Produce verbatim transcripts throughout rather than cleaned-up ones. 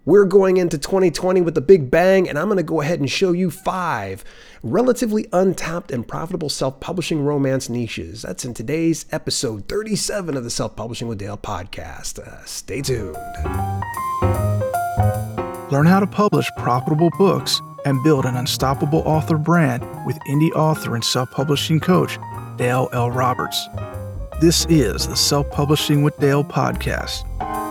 We're going into twenty twenty with a big bang, and I'm going to go ahead and show you five relatively untapped and profitable self-publishing romance niches. That's in today's episode thirty-seven of the Self-Publishing with Dale podcast. Uh, stay tuned. Learn how to publish profitable books and build an unstoppable author brand with indie author and self-publishing coach, Dale L. Roberts. This is the Self-Publishing with Dale podcast.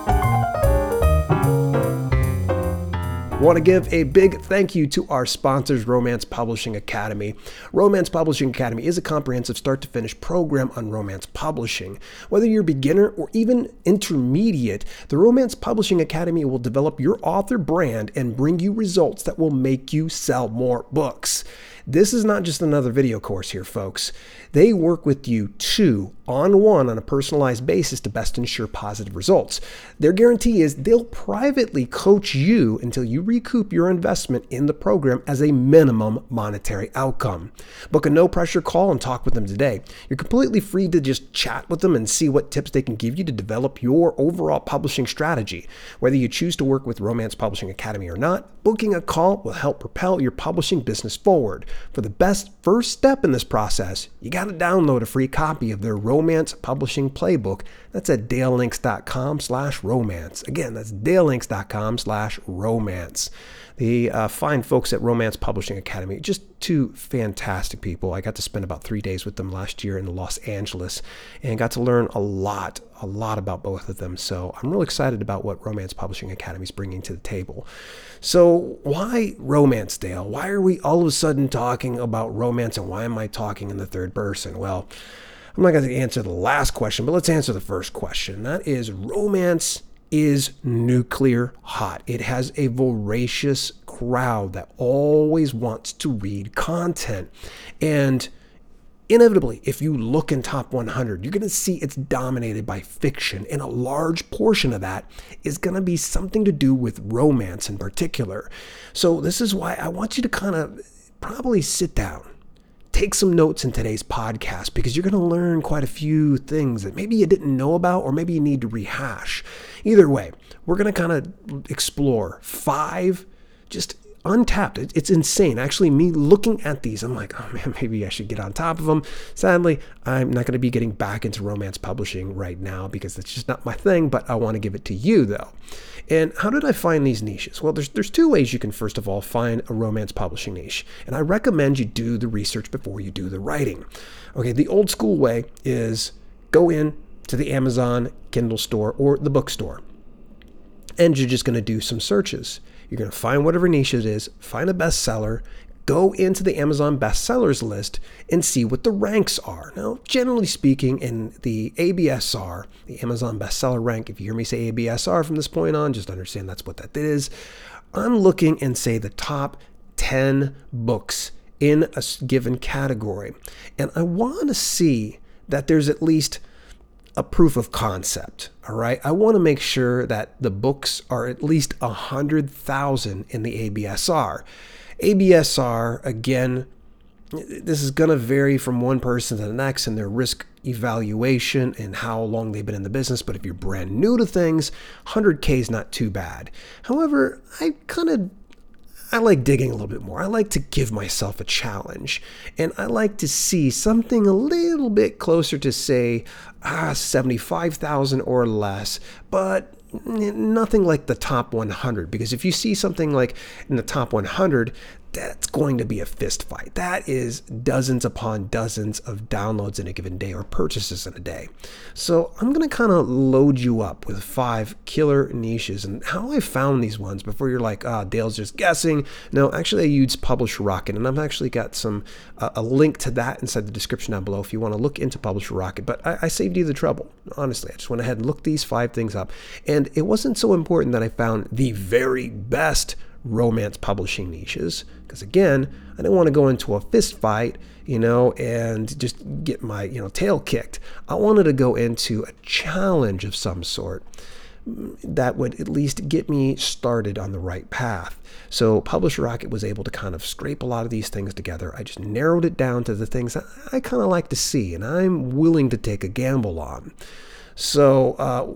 Want to give a big thank you to our sponsors, Romance Publishing Academy. Romance Publishing Academy is a comprehensive start-to-finish program on romance publishing. Whether you're beginner or even intermediate, the Romance Publishing Academy will develop your author brand and bring you results that will make you sell more books. This is not just another video course here, folks. They work with you two on one on a personalized basis to best ensure positive results. Their guarantee is they'll privately coach you until you recoup your investment in the program as a minimum monetary outcome. Book a no-pressure call and talk with them today. You're completely free to just chat with them and see what tips they can give you to develop your overall publishing strategy. Whether you choose to work with Romance Publishing Academy or not, booking a call will help propel your publishing business forward. For the best first step in this process, you got to download a free copy of their Romance Publishing Playbook. That's at dalelinks.com slash romance. Again, that's dalelinks.com slash romance. The uh, fine folks at Romance Publishing Academy, just two fantastic people. I got to spend about three days with them last year in Los Angeles and got to learn a lot, a lot about both of them. So I'm really excited about what Romance Publishing Academy is bringing to the table. So why romance, Dale? Why are we all of a sudden talking about romance, and why am I talking in the third person? Well, I'm not going to answer the last question, but let's answer the first question. That is, romance is nuclear hot. It has a voracious crowd that always wants to read content. And inevitably, if you look in top one hundred, you're going to see it's dominated by fiction. And a large portion of that is going to be something to do with romance in particular. So this is why I want you to kind of probably sit down, take some notes in today's podcast, because you're going to learn quite a few things that maybe you didn't know about, or maybe you need to rehash. Either way, we're going to kind of explore five just untapped. It's insane. Actually, me looking at these, I'm like, oh man, maybe I should get on top of them. Sadly, I'm not going to be getting back into romance publishing right now because it's just not my thing, but I want to give it to you though. And how did I find these niches? Well, there's there's two ways you can, first of all, find a romance publishing niche. And I recommend you do the research before you do the writing. Okay, the old school way is go in to the Amazon Kindle store or the bookstore, and you're just going to do some searches. You're going to find whatever niche it is, find a bestseller, go into the Amazon bestsellers list and see what the ranks are. Now, generally speaking, in the A B S R, the Amazon bestseller rank, if you hear me say A B S R from this point on, just understand that's what that is. I'm looking and say the top ten books in a given category. And I want to see that there's at least a proof of concept, all right? I want to make sure that the books are at least one hundred thousand in the A B S R. A B S R, again, this is going to vary from one person to the next in their risk evaluation and how long they've been in the business. But if you're brand new to things, one hundred K is not too bad. However, I kind of I like digging a little bit more. I like to give myself a challenge, and I like to see something a little bit closer to, say, ah, seventy-five thousand or less, but nothing like the top one hundred, because if you see something like in the top one hundred, that's going to be a fist fight. That is dozens upon dozens of downloads in a given day or purchases in a day. So I'm going to kind of load you up with five killer niches and how I found these ones before you're like, ah, oh, Dale's just guessing. No, actually I used Publisher Rocket, and I've actually got some uh, a link to that inside the description down below if you want to look into Publisher Rocket. But I, I saved you the trouble. Honestly, I just went ahead and looked these five things up, and it wasn't so important that I found the very best romance publishing niches, because again, I didn't want to go into a fist fight, you know, and just get my, you know, tail kicked. I wanted to go into a challenge of some sort that would at least get me started on the right path. So Publisher Rocket was able to kind of scrape a lot of these things together. I just narrowed it down to the things that I kind of like to see and I'm willing to take a gamble on. So uh,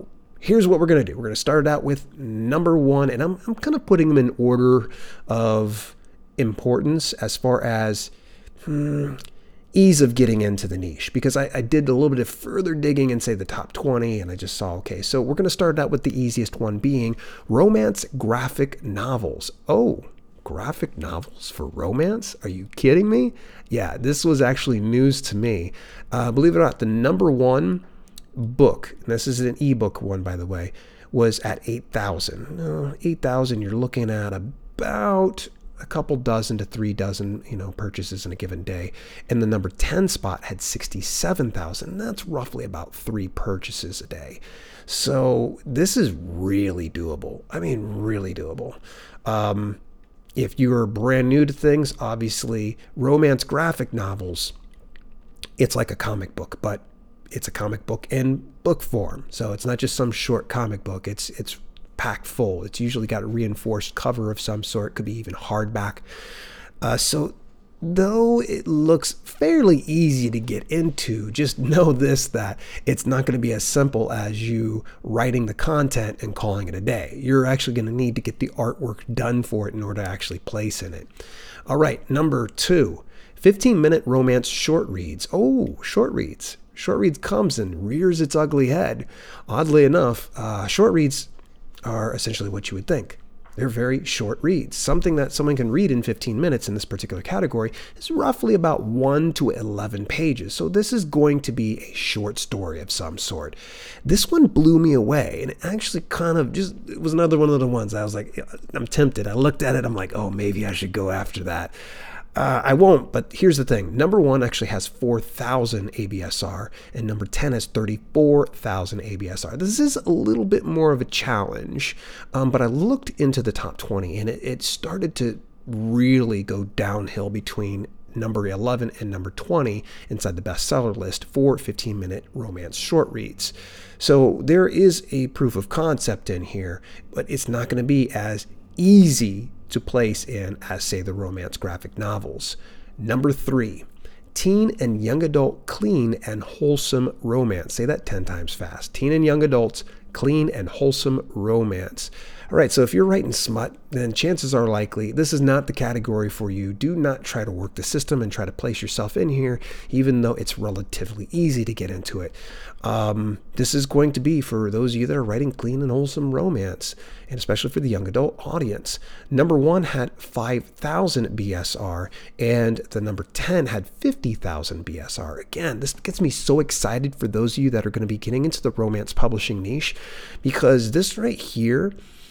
here's what we're going to do. We're going to start out with number one, and I'm, I'm kind of putting them in order of importance as far as hmm, ease of getting into the niche, because I, I did a little bit of further digging and say the top twenty, and I just saw, okay, so we're going to start out with the easiest one being romance graphic novels. Oh, graphic novels for romance? Are you kidding me? Yeah, this was actually news to me. Uh, believe it or not, the number one book, and this is an ebook one, by the way, was at eight thousand. Uh, eight thousand, you're looking at about a couple dozen to three dozen, you know, purchases in a given day. And the number ten spot had sixty-seven thousand. That's roughly about three purchases a day. So this is really doable. I mean, really doable. Um, if you're brand new to things, obviously romance graphic novels, it's like a comic book, but it's a comic book in book form. So it's not just some short comic book. It's it's packed full. It's usually got a reinforced cover of some sort. Could be even hardback. Uh, so though it looks fairly easy to get into, just know this, that it's not going to be as simple as you writing the content and calling it a day. You're actually going to need to get the artwork done for it in order to actually place in it. All right, number two, fifteen minute romance short reads. Oh, short reads. Short reads comes and rears its ugly head. Oddly enough, uh, short reads are essentially what you would think. They're very short reads. Something that someone can read in fifteen minutes in this particular category is roughly about one to eleven pages. So this is going to be a short story of some sort. This one blew me away, and it actually kind of just, it was another one of the ones I was like, I'm tempted. I looked at it, I'm like, oh, maybe I should go after that. Uh, I won't, but here's the thing. Number one actually has four thousand A B S R, and number ten has thirty-four thousand A B S R. This is a little bit more of a challenge, um, but I looked into the top twenty, and it, it started to really go downhill between number eleven and number twenty inside the bestseller list for fifteen minute romance short reads. So there is a proof of concept in here, but it's not going to be as easy to place in as, say, the romance graphic novels. Number three, teen and young adult clean and wholesome romance. Say that ten times fast. Teen and young adults clean and wholesome romance. All right, so if you're writing smut, then chances are likely this is not the category for you. Do not try to work the system and try to place yourself in here, even though it's relatively easy to get into it. Um, this is going to be for those of you that are writing clean and wholesome romance, and especially for the young adult audience. Number one had five thousand B S R, and the number ten had fifty thousand B S R. Again, this gets me so excited for those of you that are going to be getting into the romance publishing niche, because this right here,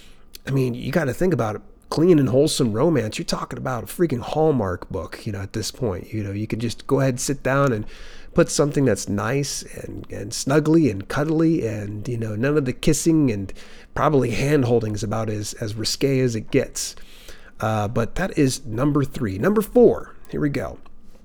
I mean, you got to think about it. Clean and wholesome romance, you're talking about a freaking Hallmark book, you know, at this point. You know, you can just go ahead and sit down and put something that's nice and, and snuggly and cuddly, and, you know, none of the kissing and probably hand holding is about as, as risque as it gets. Uh, but that is number three. Number four, here we go.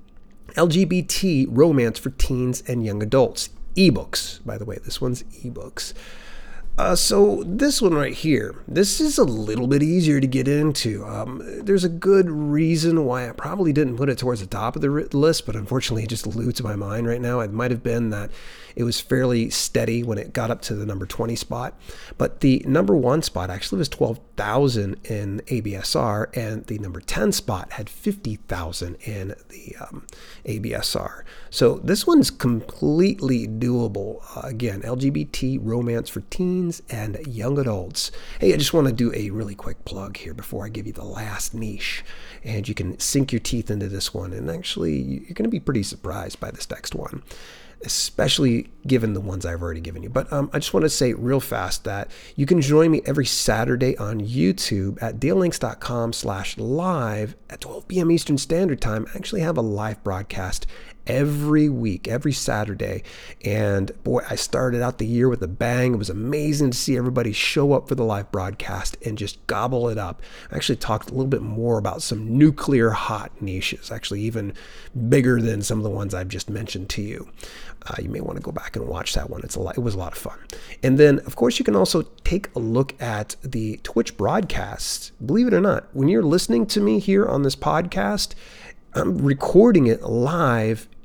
L G B T romance for teens and young adults. Ebooks, by the way, this one's ebooks. Uh, so this one right here, this is a little bit easier to get into. Um, there's a good reason why I probably didn't put it towards the top of the list, but unfortunately it just eludes my mind right now. It might have been that it was fairly steady when it got up to the number twenty spot, but the number one spot actually was twelve thousand in A B S R, and the number ten spot had fifty thousand in the um, A B S R. So this one's completely doable. Uh, again, L G B T romance for teens and young adults. Hey, I just want to do a really quick plug here before I give you the last niche, and you can sink your teeth into this one, and actually you're going to be pretty surprised by this next one, especially given the ones I've already given you. But um, I just want to say real fast that you can join me every Saturday on YouTube at dalelinks.com slash live at twelve p.m. Eastern Standard Time. I actually have a live broadcast every week, every Saturday. And boy, I started out the year with a bang. It was amazing to see everybody show up for the live broadcast and just gobble it up. I actually talked a little bit more about some nuclear hot niches, actually even bigger than some of the ones I've just mentioned to you. Uh, you may want to go back and watch that one. It's a lot, it was a lot of fun. And then, of course, you can also take a look at the Twitch broadcast. Believe it or not, when you're listening to me here on this podcast, I'm recording it live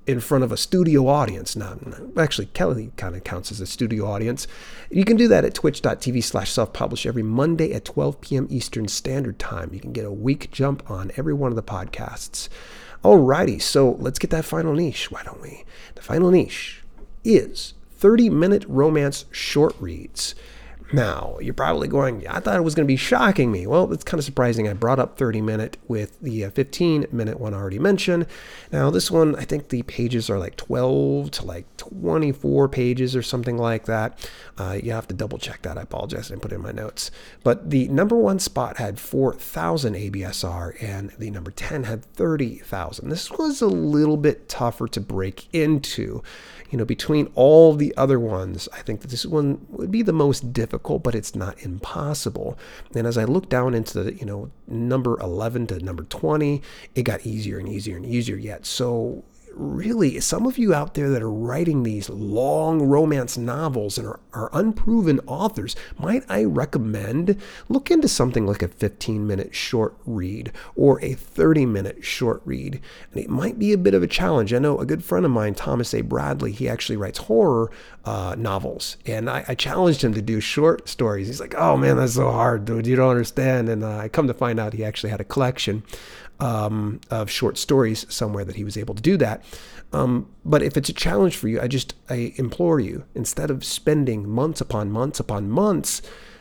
in front of a studio audience. Now, actually, Kelly kind of counts as a studio audience. You can do that at twitch.tv slash self-publish every Monday at twelve p.m. Eastern Standard Time. You can get a week jump on every one of the podcasts. Alrighty, so let's get that final niche, why don't we? The final niche is thirty-minute romance short reads. Now, you're probably going, I thought it was going to be shocking me. Well, it's kind of surprising. I brought up thirty minute with the fifteen minute one I already mentioned. Now, this one, I think the pages are like twelve to like twenty-four pages or something like that. Uh, you have to double check that. I apologize. I didn't put it in my notes. But the number one spot had four thousand A B S R and the number ten had thirty thousand. This was a little bit tougher to break into. You know, between all the other ones, I think that this one would be the most difficult, but it's not impossible. And as I look down into the, you know, number eleven to number twenty, it got easier and easier and easier yet. So really, some of you out there that are writing these long romance novels and are, are unproven authors, might I recommend look into something like a fifteen minute short read or a thirty minute short read. And it might be a bit of a challenge. I know a good friend of mine, Thomas A. Bradley, he actually writes horror uh, novels. And I, I challenged him to do short stories. He's like, oh man, that's so hard, dude. You don't understand. And uh, I come to find out he actually had a collection Um, of short stories somewhere that he was able to do that. Um, but if it's a challenge for you, I just, I implore you, instead of spending months upon months upon months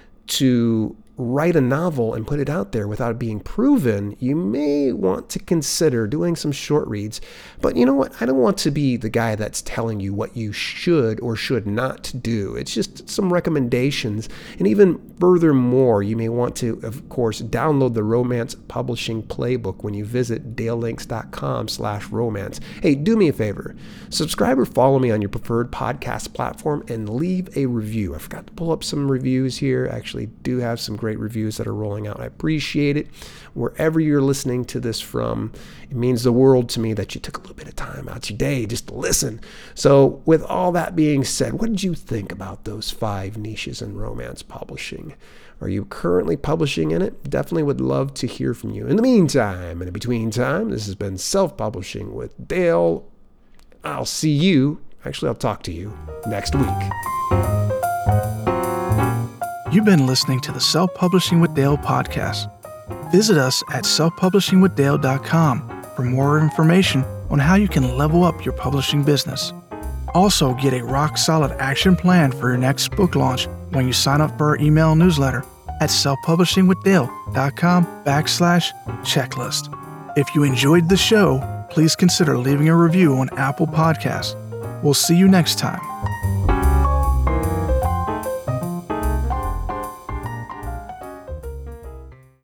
to write a novel and put it out there without it being proven, you may want to consider doing some short reads. But you know what? I don't want to be the guy that's telling you what you should or should not do. It's just some recommendations. And even furthermore, you may want to, of course, download the Romance Publishing Playbook when you visit dalelinks.com slash romance. Hey, do me a favor. Subscribe or follow me on your preferred podcast platform and leave a review. I forgot to pull up some reviews here. I actually do have some great reviews that are rolling out. I appreciate it. Wherever you're listening to this from, it means the world to me that you took a little bit of time out your day just to listen. So with all that being said, what did you think about those five niches in romance publishing? Are you currently publishing in it? Definitely would love to hear from you. In the meantime, in the between time, this has been Self-Publishing with Dale. I'll see you, actually I'll talk to you next week. You've been listening to the Self-Publishing with Dale podcast. Visit us at self publishing with dale dot com for more information on how you can level up your publishing business. Also, get a rock-solid action plan for your next book launch when you sign up for our email newsletter at self publishing with dale dot com backslash checklist. If you enjoyed the show, please consider leaving a review on Apple Podcasts. We'll see you next time.